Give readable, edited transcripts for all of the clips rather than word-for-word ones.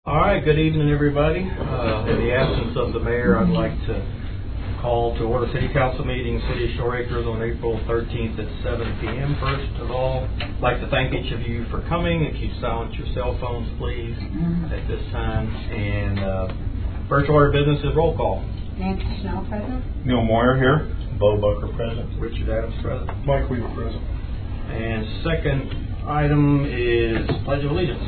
All right, good evening, everybody. In the absence of the mayor, I'd like to call to order City Council meeting, City of Shore Acres, on April 13th at 7 p.m. First of all, I'd like to thank each of you for coming. If you silence your cell phones, please, at this time. And first order of business is roll call. Nancy Snell present. Neil Moyer here. Bo Bucker present. Richard Adams present. Mike Weaver present. And second item is Pledge of Allegiance.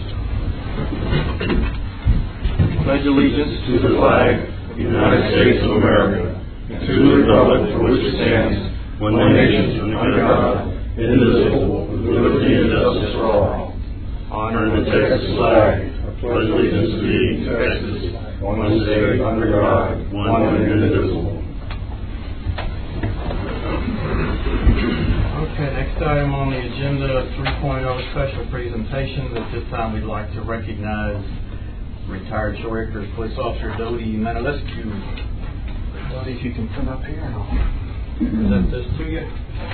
Pledge allegiance to the flag of the United States of America, and to the republic for which it stands, one nation, under God, indivisible, with liberty and justice for all. Honor the Texas flag. Pledge allegiance to thee, Texas, one state, under God, one and indivisible. Okay, next item on the agenda, 3.0 special presentations. At this time, we'd like to recognize retired Shore Acres Police Officer Dodie Manilescu. Dodie, if you can come up here and I'll present this to you.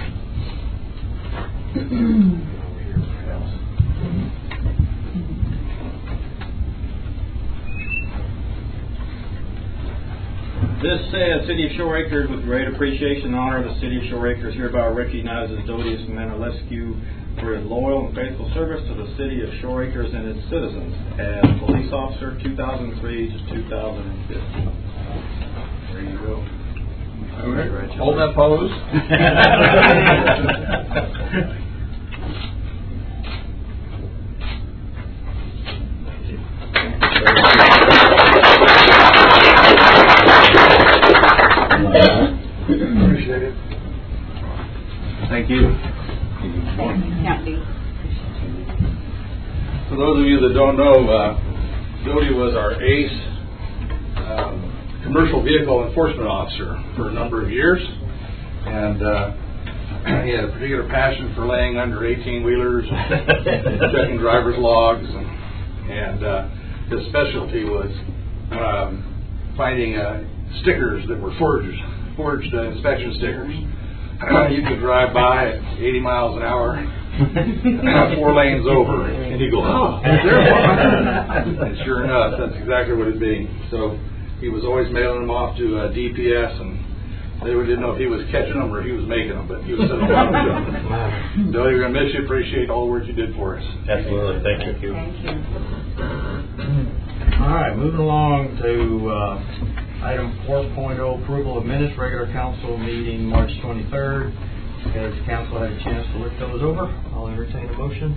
This says, City of Shore Acres, with great appreciation and honor, the City of Shore Acres hereby recognizes Dodie Manilescu for his loyal and faithful service to the City of Shore Acres and its citizens as police officer 2003 to 2015. There you go. Okay. Hold that pose. Appreciate it. Thank you. For those of you that don't know, Dodie was our ace commercial vehicle enforcement officer for a number of years, and he had a particular passion for laying under 18-wheelers, checking driver's logs, and his specialty was finding stickers that were forged inspection stickers. You could drive by at 80 miles an hour, 4 lanes over, and you go, oh, is there one? And sure enough, that's exactly what it'd be. So he was always mailing them off to DPS, and they didn't know if he was catching them or he was making them, but he was sending them off to them. Dodie, we're going to miss you. Appreciate all the work you did for us. Absolutely. Thank you. Thank you. All right, moving along to item 4.0, approval of minutes, regular council meeting March 23rd. Has council had a chance to look those over? I'll entertain a motion.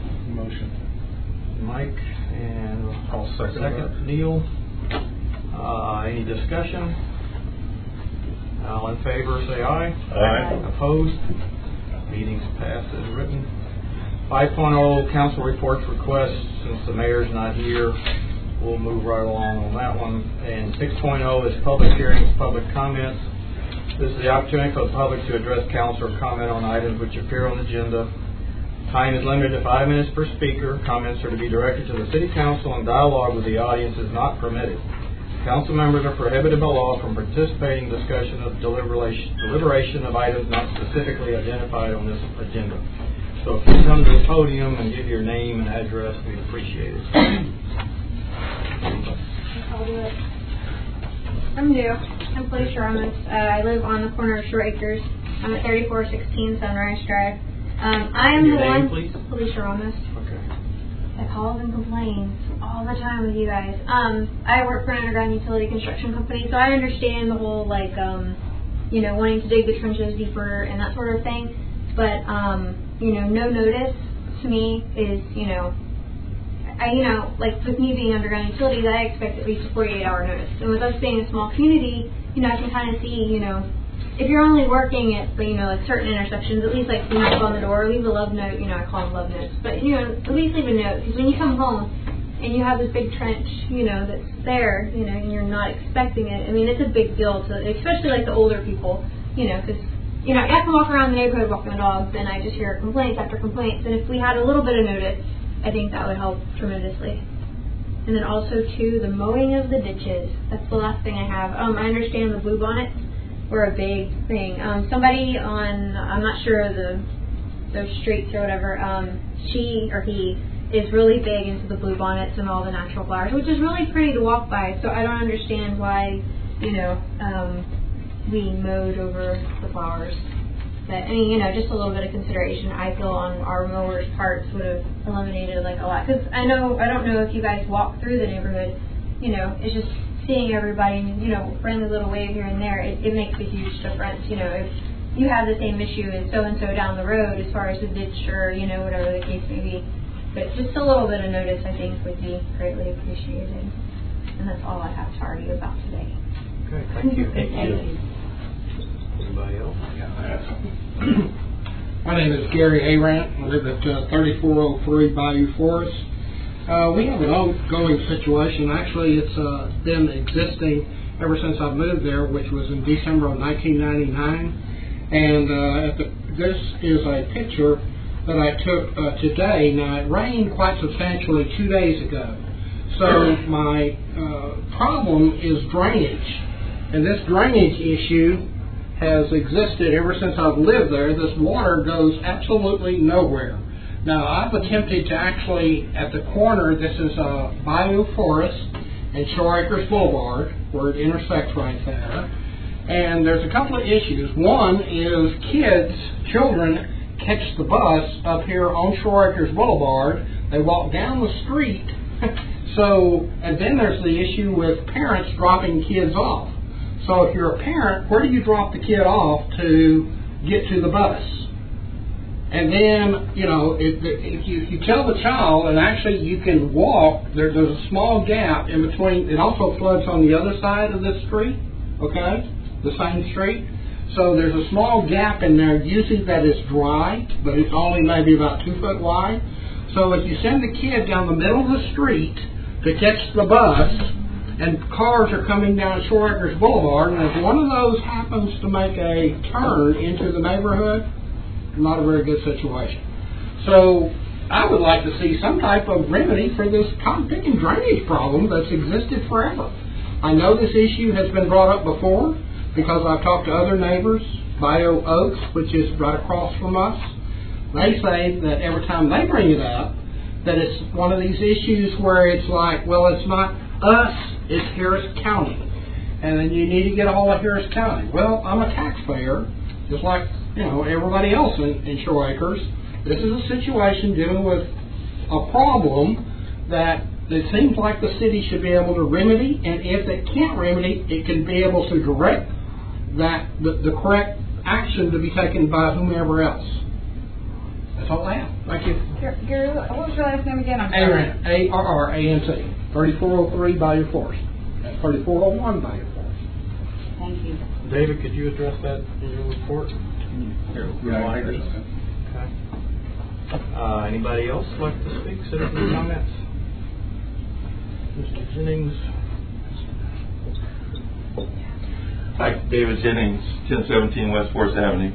Mike, and I'll second. Neil. Any discussion? All in favor, say aye. Aye. Opposed? Meeting's passed as written. 5.0, council reports requests. Since the mayor's not here, we'll move right along on that one. And 6.0 is public hearings, public comments. This is the opportunity for the public to address council or comment on items which appear on the agenda. Time is limited to 5 minutes per speaker. Comments are to be directed to the City Council, and dialogue with the audience is not permitted. Council members are prohibited by law from participating in discussion of deliberation of items not specifically identified on this agenda. So if you come to the podium and give your name and address, we'd appreciate it. I'll do it. I'm new. I'm Felicia Ramos. I live on the corner of Shore Acres. I'm at 3416 Sunrise Drive. I am Your the name, one. please? Felicia Ramos. Okay. That calls and complains all the time with you guys. I work for an underground utility construction company, so I understand the whole wanting to dig the trenches deeper and that sort of thing. But no notice to me is with me being underground utilities, I expect at least a 48-hour notice. And with us being a small community, I can kind of see, if you're only working at, certain intersections, at least when you knock on the door, leave a love note. I call them love notes. But, at least leave a note. Because when you come home and you have this big trench, that's there, and you're not expecting it, I mean, it's a big deal to, especially the older people, because, I can walk around the neighborhood walking my dogs, and I just hear complaints after complaints. And if we had a little bit of notice, I think that would help tremendously. And then also, too, the mowing of the ditches. That's the last thing I have. I understand the blue bonnets were a big thing. Somebody on, I'm not sure those streets or whatever, she or he is really big into the bluebonnets and all the natural flowers, which is really pretty to walk by. So I don't understand why, we mowed over the flowers. But, just a little bit of consideration, I feel, on our mowers' parts would have eliminated, like, a lot. Because I don't know if you guys walk through the neighborhood, it's just seeing everybody, friendly little wave here and there, it makes a huge difference. If you have the same issue as so-and-so down the road as far as the ditch or, whatever the case may be. But just a little bit of notice, I think, would be greatly appreciated. And that's all I have to argue about today. Okay, thank you. Thank you. Anybody else? My name is Gary Arant. I live at 3403 Bayou Forest. We have an ongoing situation. Actually, it's been existing ever since I moved there, which was in December of 1999. And this is a picture that I took today. Now, it rained quite substantially 2 days ago. So my problem is drainage. And this drainage issue has existed ever since I've lived there. This water goes absolutely nowhere. Now, I've attempted to actually, at the corner, this is Bayou Forest and Shore Acres Boulevard, where it intersects right there. And there's a couple of issues. One is children catch the bus up here on Shore Acres Boulevard. They walk down the street. And then there's the issue with parents dropping kids off. So if you're a parent, where do you drop the kid off to get to the bus? And then, if you tell the child, and actually you can walk, there's a small gap in between. It also floods on the other side of this street, okay, the same street. So there's a small gap in there, usually that is dry, but it's only maybe about 2 foot wide. So if you send the kid down the middle of the street to catch the bus, and cars are coming down Shore Acres Boulevard, and if one of those happens to make a turn into the neighborhood, not a very good situation. So I would like to see some type of remedy for this cotton-picking drainage problem that's existed forever. I know this issue has been brought up before because I've talked to other neighbors, Bayou Oaks, which is right across from us. They say that every time they bring it up, that it's one of these issues where it's like, well, it's not us, it's Harris County. And then you need to get a hold of Harris County. Well, I'm a taxpayer, just like everybody else in Shore Acres. This is a situation dealing with a problem that it seems like the city should be able to remedy, and if it can't remedy, it can be able to direct that the correct action to be taken by whomever else. That's all I have. Thank you. Gary, what was your last name again? I'm sorry. Arant, A-R-R-A-N-T, 3403 Bayou Forest, 3401 Bayou Forest. Thank you. David, could you address that in your report? Yeah, Okay. Anybody else like to speak? Citizen comments? Mr. Jennings. Hi, David Jennings, 1017 West Forest Avenue.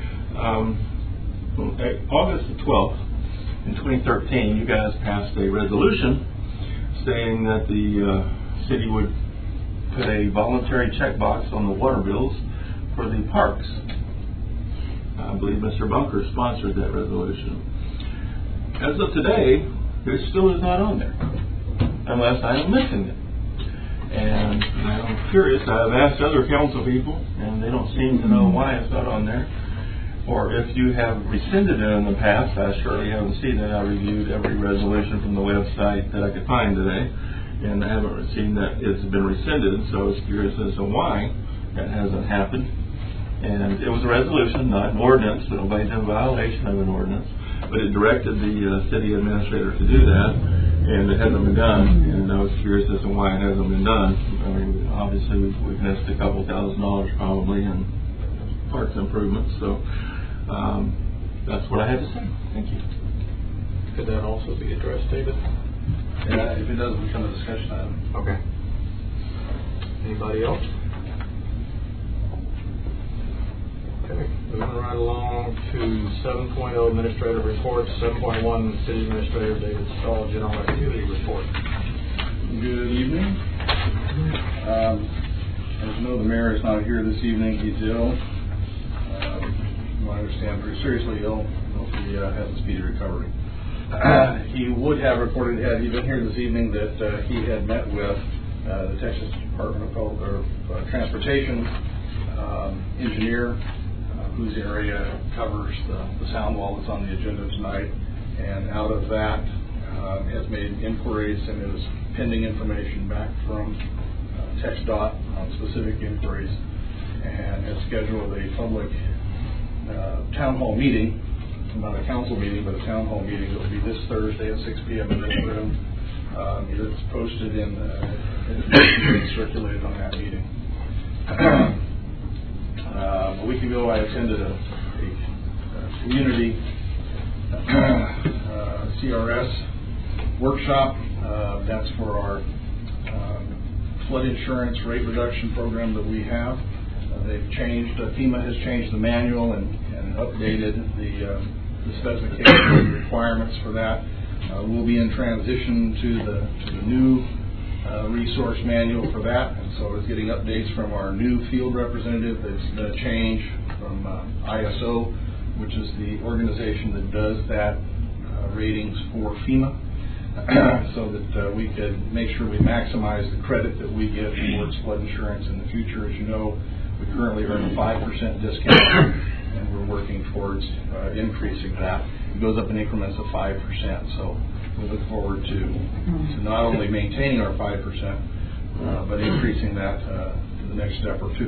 August the 12th, in 2013, you guys passed a resolution saying that the city would put a voluntary checkbox on the water bills for the parks. I believe Mr. Bunker sponsored that resolution. As of today, it still is not on there, unless I am missing it. And I'm curious, I've asked other council people, and they don't seem to know why it's not on there. Or if you have rescinded it in the past, I surely haven't seen it. I reviewed every resolution from the website that I could find today, and I haven't seen that it's been rescinded, so I was curious as to why that hasn't happened. And it was a resolution, not an ordinance, so nobody's in violation of an ordinance, but it directed the city administrator to do that, and it hasn't been done, and I was curious as to why it hasn't been done. I mean, obviously we've missed a couple $1,000s probably in parks improvements, so that's what I had to say. Thank you. Could that also be addressed, David? Yeah, if it doesn't become a discussion item. Okay. Anybody else? Okay, moving right along to 7.0 administrative reports. 7.1 city administrator David Stahl general activity report. Good evening. As you know, the mayor is not here this evening. He's ill. I understand pretty seriously ill. Hopefully he has a speedy recovery. He would have reported, had he been here this evening, that he had met with the Texas Department of Transportation engineer, whose area covers the sound wall that's on the agenda tonight, and out of that has made inquiries and is pending information back from TxDOT on specific inquiries, and has scheduled a public town hall meeting, not a council meeting, but a town hall meeting. It will be this Thursday at 6 p.m. in this room. It's posted in circulated on that meeting. A week ago, I attended a community CRS workshop. That's for our flood insurance rate reduction program that we have. They've changed, FEMA has changed the manual and updated the specifications and requirements for that. We'll be in transition to the new resource manual for that, and so it's getting updates from our new field representative. It's the change from ISO, which is the organization that does that ratings for FEMA, so that we could make sure we maximize the credit that we get towards flood insurance in the future. As you know, we currently earn a 5% discount, and we're working towards increasing that. It goes up in increments of 5%, so we look forward to not only maintaining our 5%, but increasing that to the next step or two.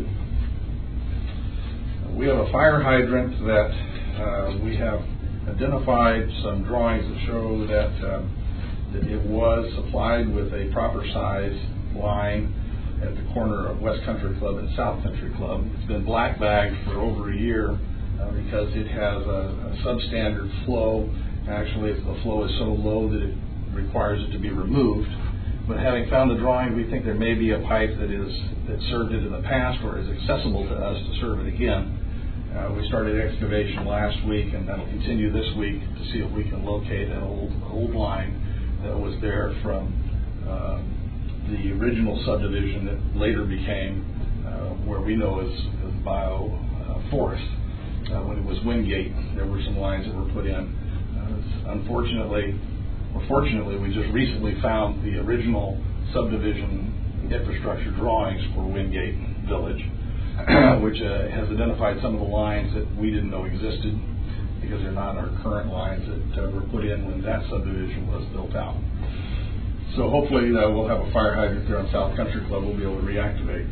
We have a fire hydrant that we have identified some drawings that show that it was supplied with a proper size line at the corner of West Country Club and South Country Club. It's been black bagged for over a year because it has a substandard flow. Actually, the flow is so low that it requires it to be removed. But having found the drawing, we think there may be a pipe that served it in the past or is accessible to us to serve it again. We started excavation last week, and that'll continue this week to see if we can locate an old line that was there from the original subdivision that later became where we know as Bio Forest. When it was Wingate, there were some lines that were put in. Unfortunately, or fortunately, we just recently found the original subdivision infrastructure drawings for Wingate Village, which has identified some of the lines that we didn't know existed because they're not our current lines that were put in when that subdivision was built out. So hopefully we'll have a fire hydrant there on South Country Club we'll be able to reactivate.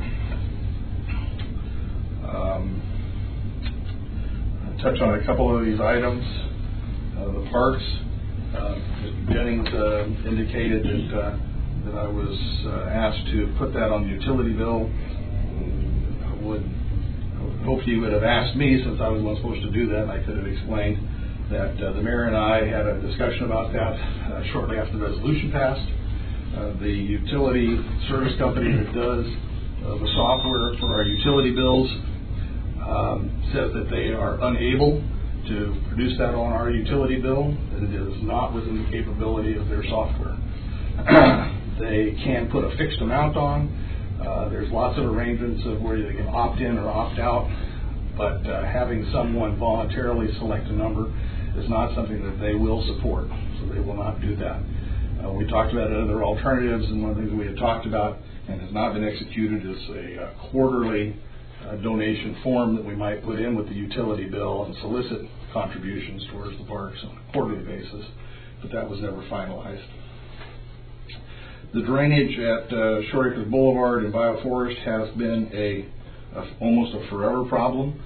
I'll touch on a couple of these items. The parks, Mr. Jennings indicated that I was asked to put that on the utility bill. I would hope he would have asked me, since I was the one supposed to do that, and I could have explained that the mayor and I had a discussion about that shortly after the resolution passed. The utility service company that does the software for our utility bills says that they are unable to produce that on our utility bill, that it is not within the capability of their software. They can put a fixed amount on. There's lots of arrangements of where they can opt in or opt out, but having someone voluntarily select a number is not something that they will support, so they will not do that. We talked about other alternatives, and one of the things we had talked about and has not been executed is a quarterly donation form that we might put in with the utility bill and solicit contributions towards the parks on a quarterly basis, but that was never finalized. The drainage at Shore Acres Boulevard and Bioforest has been almost a forever problem.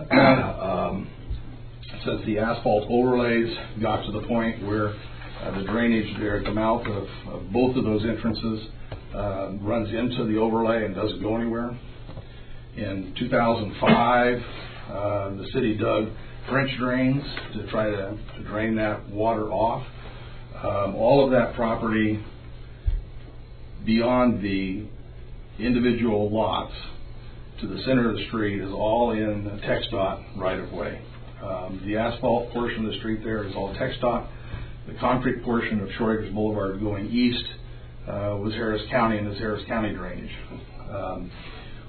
Since the asphalt overlays got to the point where the drainage there at the mouth of both of those entrances runs into the overlay and doesn't go anywhere. In 2005, the city dug French drains to try to drain that water off. All of that property beyond the individual lots to the center of the street is all in the TxDOT right-of-way. The asphalt portion of the street there is all TxDOT. The concrete portion of Shore Acres Boulevard going east was Harris County and is Harris County drainage.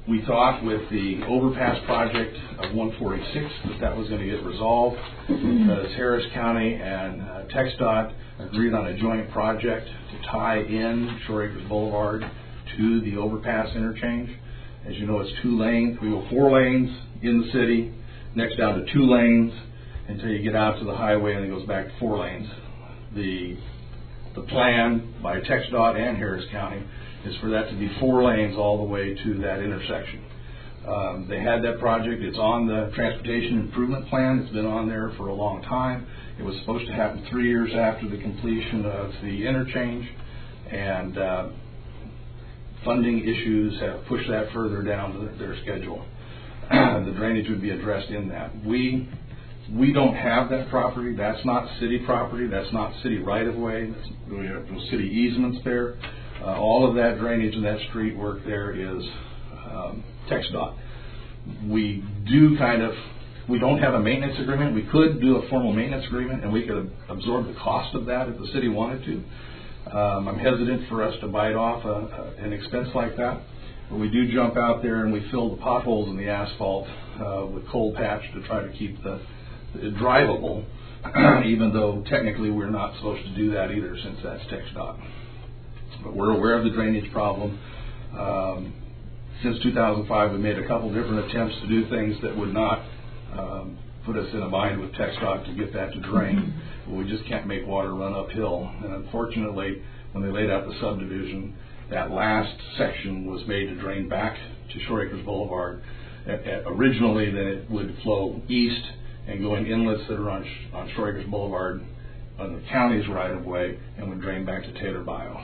We thought with the overpass project of 146 that was going to get resolved, because Harris County and TxDOT agreed on a joint project to tie in Shore Acres Boulevard to the overpass interchange. As you know, it's 2 lanes. We go 4 lanes in the city, next down to 2 lanes until you get out to the highway, and it goes back to 4 lanes. The plan by TxDOT and Harris County is for that to be 4 lanes all the way to that intersection. They had that project. It's on the Transportation Improvement Plan. It's been on there for a long time. It was supposed to happen 3 years after the completion of the interchange, and funding issues have pushed that further down their schedule. The drainage would be addressed in that. We don't have that property. That's not city property. That's not city right-of-way. We have no city easements there. All of that drainage and that street work there is TxDOT. We don't have a maintenance agreement. We could do a formal maintenance agreement, and we could absorb the cost of that if the city wanted to. I'm hesitant for us to bite off an expense like that. But we do jump out there and we fill the potholes in the asphalt with coal patch to try to keep the drivable, even though technically we're not supposed to do that either, since that's TxDOT. But we're aware of the drainage problem. Since 2005, we made a couple different attempts to do things that would not put us in a bind with TxDOT to get that to drain. But we just can't make water run uphill. And unfortunately, when they laid out the subdivision, that last section was made to drain back to Shore Acres Boulevard. Originally, then it would flow east and go in inlets that are on Shore Acres Boulevard on the county's right-of-way and would drain back to Taylor Bio.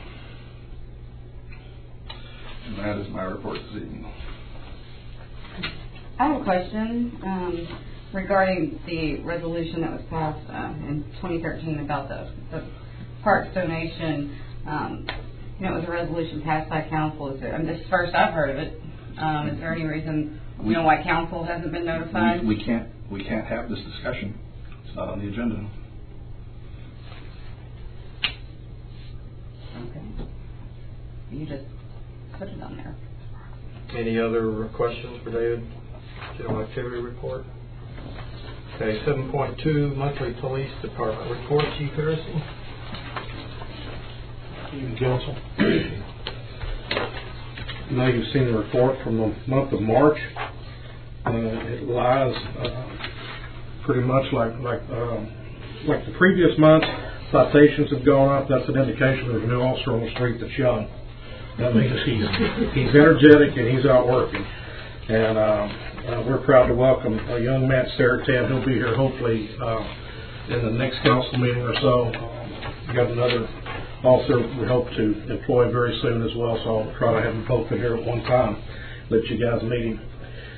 And that is my report this evening. I have a question regarding the resolution that was passed in 2013 about the parks donation. It was a resolution passed by council. This is the first I've heard of it. Is there any reason why council hasn't been notified? We can't have this discussion. It's not on the agenda. Okay. You just put it on there. Any other questions for David? General activity report. Okay, 7.2 monthly police department report. Chief Harrison. Evening, Council. Now you've seen the report from the month of March. It lies pretty much like the previous month. Citations have gone up. That's an indication there's a new officer on the street that's young. That means he's energetic and he's out working. And we're proud to welcome a young Matt Saratan. He'll be here hopefully in the next council meeting or so. We've got another officer we hope to employ very soon as well, so I'll try to have him both in here at one time. Let you guys meet him.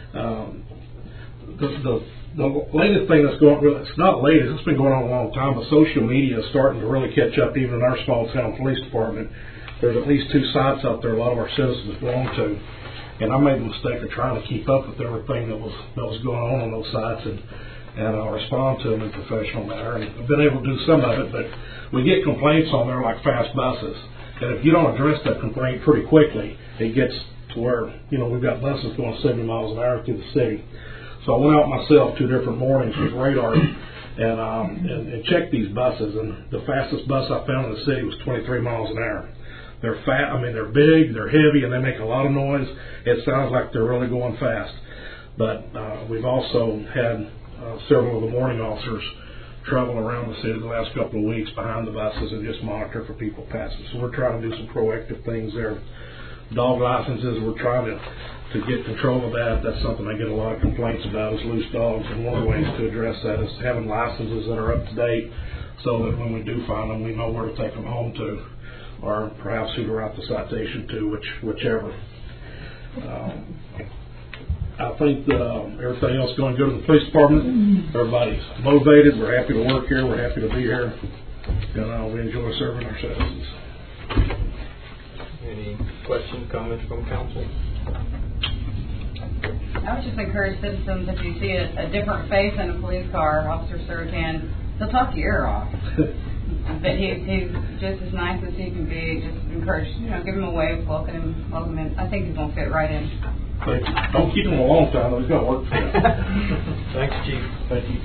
The latest thing that's going on, it's not latest, it's been going on a long time, but social media is starting to really catch up even in our small town police department. There's at least 2 sites out there a lot of our citizens belong to. And I made the mistake of trying to keep up with everything that was going on those sites and respond to them in a professional manner. And I've been able to do some of it, but we get complaints on there like fast buses. And if you don't address that complaint pretty quickly, it gets to where, we've got buses going 70 miles an hour through the city. So I went out myself 2 different mornings with radar and checked these buses. And the fastest bus I found in the city was 23 miles an hour. They're fat. They're big, they're heavy, and they make a lot of noise. It sounds like they're really going fast. But we've also had several of the morning officers travel around the city the last couple of weeks behind the buses and just monitor for people passing. So we're trying to do some proactive things there. Dog licenses, we're trying to get control of that. That's something I get a lot of complaints about, is loose dogs. And one of the ways to address that is having licenses that are up to date so that when we do find them, we know where to take them home to, or perhaps who to route the citation to, whichever. I think that everything else is going good in the police department. Everybody's motivated. We're happy to work here. We're happy to be here. And we enjoy serving our citizens. Any questions, comments from council? I would just encourage citizens, if you see a different face in a police car, Officer Saratan, he'll talk your ear off. But he's just as nice as he can be. Just encourage, give him a wave, welcome him. I think he's going to fit right in. Don't keep him a long time, he's got work for you. Thanks, Chief. Thank you.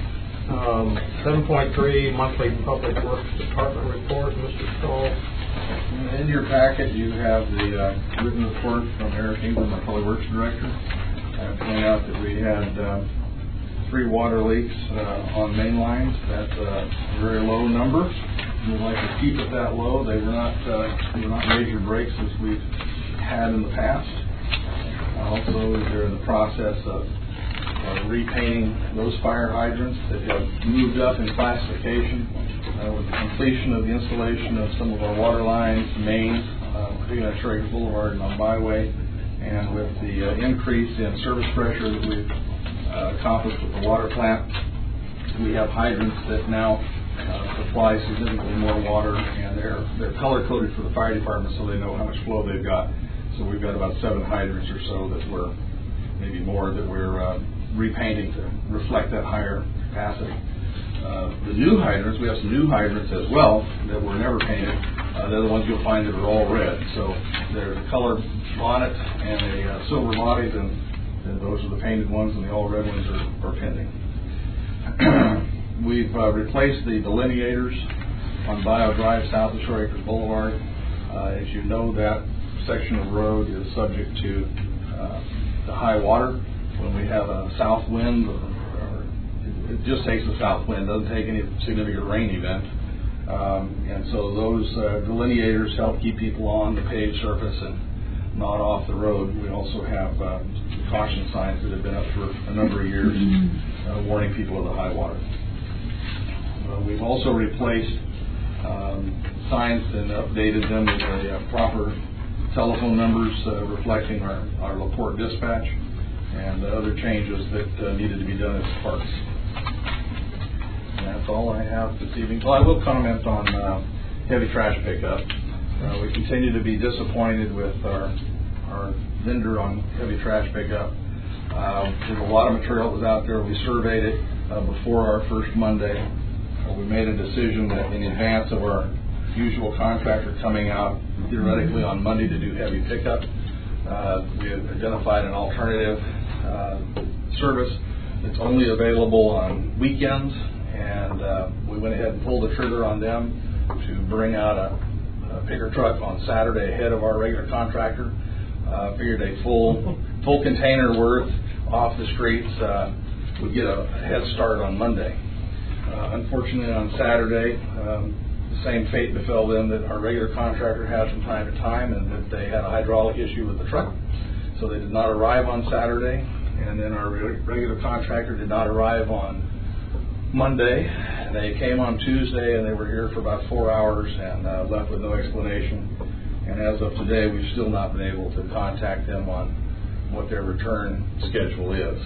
7.3, monthly Public Works Department report, Mr. Stoll. In your packet, you have the written report from Eric England, the Public Works Director. I point out that we had 3 water leaks on main lines. That's a very low number. We'd like to keep it that low. They were not major breaks as we've had in the past. Also, they're in the process of repainting those fire hydrants that have moved up in classification with the completion of the installation of some of our water lines, mains, particularly on Traeger Boulevard and on Byway, and with the increase in service pressure that we've accomplished with the water plant, we have hydrants that now supply significantly more water, and they're color coded for the fire department so they know how much flow they've got. So we've got about 7 hydrants or so that we're, maybe more, that we're repainting to reflect that higher capacity. The new hydrants, we have some new hydrants as well that were never painted. They're the ones you'll find that are all red. So there's a color bonnet and a silver bodies, and those are the painted ones, and the all red ones are pending. We've replaced the delineators on Bio Drive south of Shore Acres Boulevard. As you know, that section of road is subject to the high water. When we have a south wind, or it just takes a south wind, doesn't take any significant rain event. And so those delineators help keep people on the paved surface and not off the road. We also have caution signs that have been up for a number of years warning people of the high water. We've also replaced signs and updated them with the proper telephone numbers reflecting our LaPorte dispatch and other changes that needed to be done as parts. And that's all I have this evening. Well, I will comment on heavy trash pickup. We continue to be disappointed with our vendor on heavy trash pickup. There's a lot of material that was out there. We surveyed it before our first Monday. We made a decision that in advance of our usual contractor coming out theoretically on Monday to do heavy pickup, we have identified an alternative service that's only available on weekends, and we went ahead and pulled the trigger on them to bring out a picker truck on Saturday ahead of our regular contractor. Figured a full container worth off the streets would get a head start on Monday. Unfortunately, on Saturday, the same fate befell them that our regular contractor had from time to time, and that they had a hydraulic issue with the truck. So they did not arrive on Saturday, and then our regular contractor did not arrive on Monday. They came on Tuesday, and they were here for about 4 hours and left with no explanation. And as of today, we've still not been able to contact them on what their return schedule is.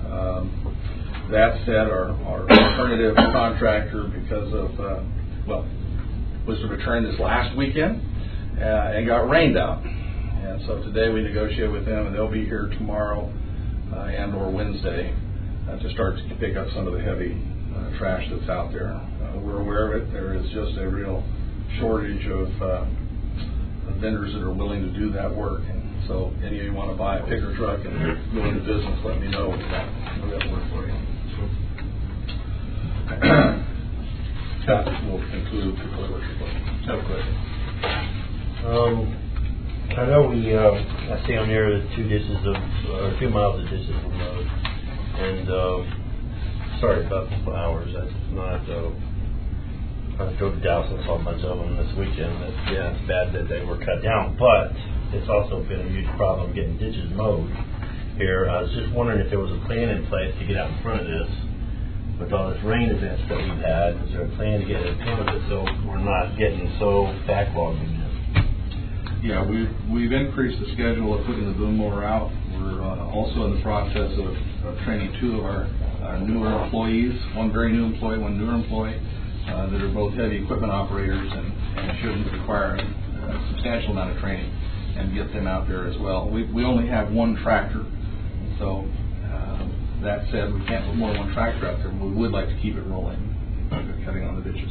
That said, our alternative contractor, because of, was to return this last weekend and got rained out. And so today we negotiate with them, and they'll be here tomorrow and or Wednesday to start to pick up some of the heavy trash that's out there. We're aware of it. There is just a real shortage of vendors that are willing to do that work. And so any of you want to buy a picker truck and go into business, let me know. We'll have work for you. That will conclude the Public Works report. No question. I know I see on there that 2 miles of ditches were mowed. And sorry about the hours. That's not. I drove to Dallas and saw a bunch of them this weekend. It's bad that they were cut down, but it's also been a huge problem getting ditches mowed here. I was just wondering if there was a plan in place to get out in front of this. With all this rain events that we've had, is there a plan to get in front of it so we're not getting so backlogged again? Yeah, we've increased the schedule of putting the boom mower out. We're also in the process of training 2 of our newer employees, one very new employee, one newer employee, that are both heavy equipment operators and shouldn't require a substantial amount of training, and get them out there as well. We only have 1 tractor, so that said, we can't put more than 1 tractor out there, but we would like to keep it rolling, cutting on the ditches.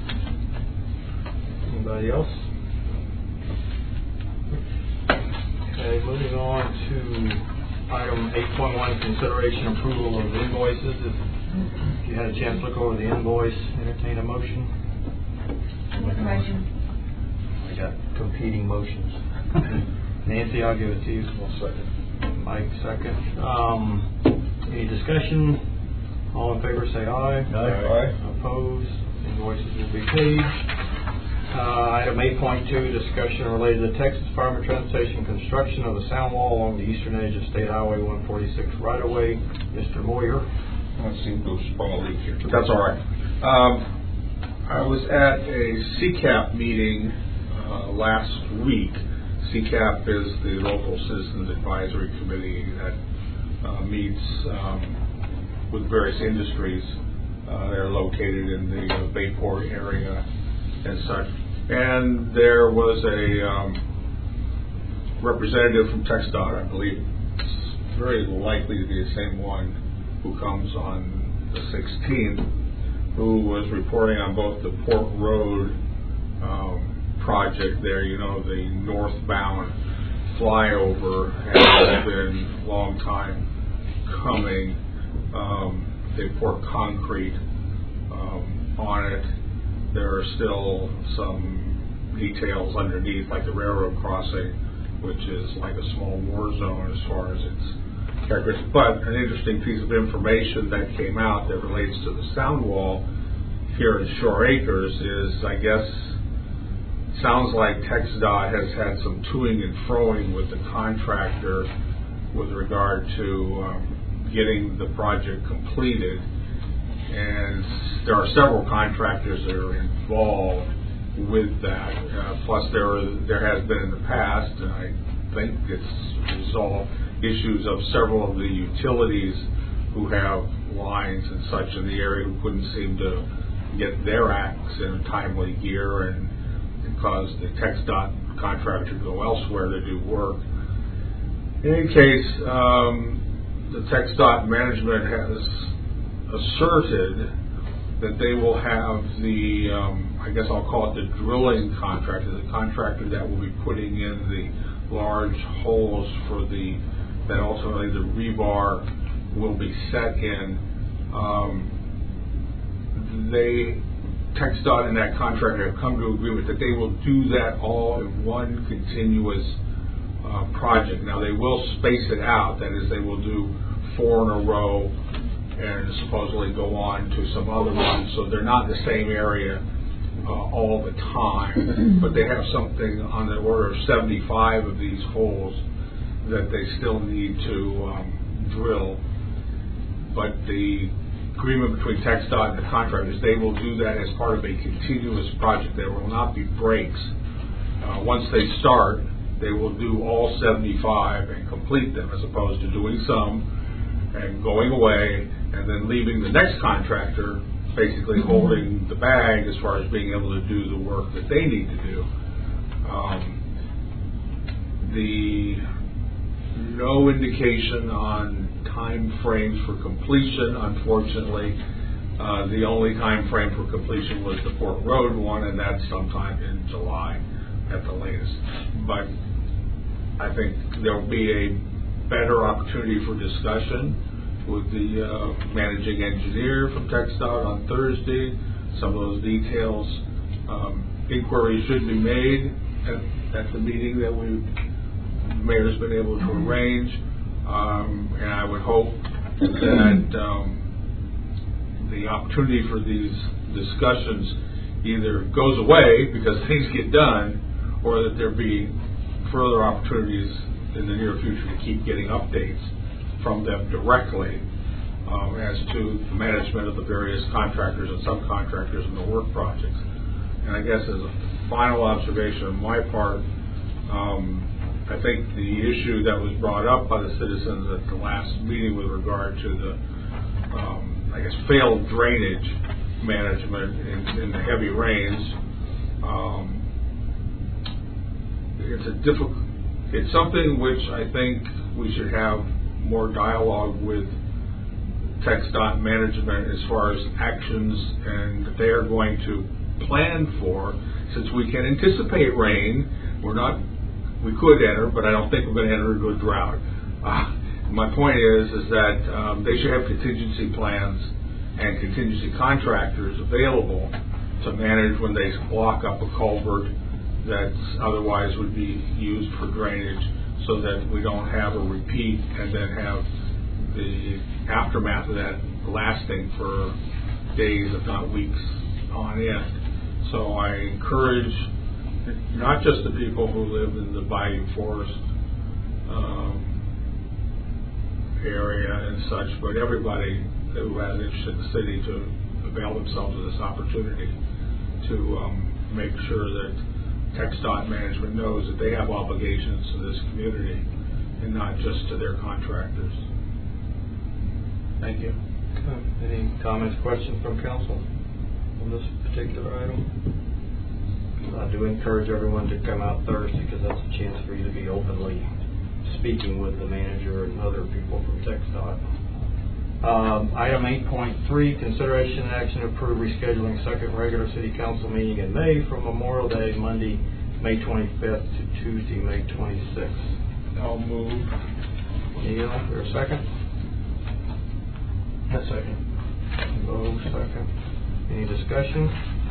Anybody else? Okay, moving on to item 8.1, consideration approval of invoices. If you had a chance to look over the invoice, entertain a motion. Make a motion. I got competing motions. Nancy, I'll give it to you. One second. Mike, second. Any discussion? All in favor say aye. Aye. Opposed? Invoices will be paid. Item 8.2, discussion related to Texas Department of Transportation construction of the sound wall along the eastern edge of State Highway 146 right-of-way. Mr. Moyer. I seem to have sprung a leak here, but that's all right. I was at a CCAP meeting last week. CCAP is the local Citizens Advisory Committee that meets with various industries. They're located in the Bayport area and such. And there was a representative from TxDOT, I believe. It's very likely to be the same one who comes on the 16th, who was reporting on both the Port Road project there, the northbound flyover has been a long time coming. They poured concrete on it. There are still some details underneath, like the railroad crossing, which is like a small war zone as far as its characteristics. But an interesting piece of information that came out that relates to the sound wall here in Shore Acres is, I guess, sounds like TxDOT has had some toing and froing with the contractor with regard to getting the project completed. And there are several contractors that are involved with that. Plus, there has been in the past, and I think it's resolved, issues of several of the utilities who have lines and such in the area who couldn't seem to get their acts in a timely gear, and it caused the TxDOT contractor to go elsewhere to do work. In any case, the TxDOT management has asserted that they will have the, I guess I'll call it the drilling contractor, the contractor that will be putting in the large holes for that ultimately the rebar will be set in. TxDOT and that contractor have come to agreement that they will do that all in one continuous project. Now, they will space it out. That is, they will do 4 in a row and supposedly go on to some other ones. So they're not in the same area all the time, but they have something on the order of 75 of these holes that they still need to drill. But the agreement between TxDOT and the contractors, they will do that as part of a continuous project. There will not be breaks. Once they start, they will do all 75 and complete them, as opposed to doing some and going away and then leaving the next contractor basically holding the bag as far as being able to do the work that they need to do. No indication on time frames for completion, unfortunately. The only time frame for completion was the Port Road one, and that's sometime in July at the latest. But I think there will be a better opportunity for discussion with the managing engineer from TxDOT on Thursday. Some of those details, inquiries should be made at the meeting that the mayor's been able to arrange. And I would hope that the opportunity for these discussions either goes away because things get done, or that there be further opportunities in the near future to keep getting updates from them directly as to the management of the various contractors and subcontractors in the work projects. And I guess as a final observation on my part, I think the issue that was brought up by the citizens at the last meeting with regard to the, failed drainage management in the heavy rains, it's something which I think we should have more dialogue with TxDOT management as far as actions and they are going to plan for, since we can anticipate rain. We're not we could enter, but I don't think we're going to enter a good drought. My point is that they should have contingency plans and contingency contractors available to manage when they block up a culvert that otherwise would be used for drainage, so that we don't have a repeat and then have the aftermath of that lasting for days, if not weeks on end. So I encourage not just the people who live in the Bayou Forest area and such, but everybody who has interest in the city to avail themselves of this opportunity to make sure that TxDOT management knows that they have obligations to this community and not just to their contractors. Thank you. Any comments, questions from council on this particular item? I do encourage everyone to come out Thursday, because that's a chance for you to be openly speaking with the manager and other people from TxDOT. Item 8.3, consideration and action to approve rescheduling second regular city council meeting in May from Memorial Day, Monday, May 25th to Tuesday, May 26th. I'll move. Neil, is there a second? A second. Bo, second. Any discussion?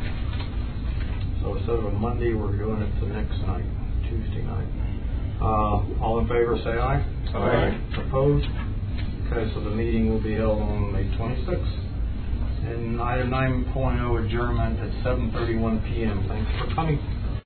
So instead of a Monday, we're doing it the next night, Tuesday night. All in favor, say aye. Aye. Opposed? Okay, so the meeting will be held on May 26th. And item 9.0 adjournment at 7:31 p.m. Thanks for coming.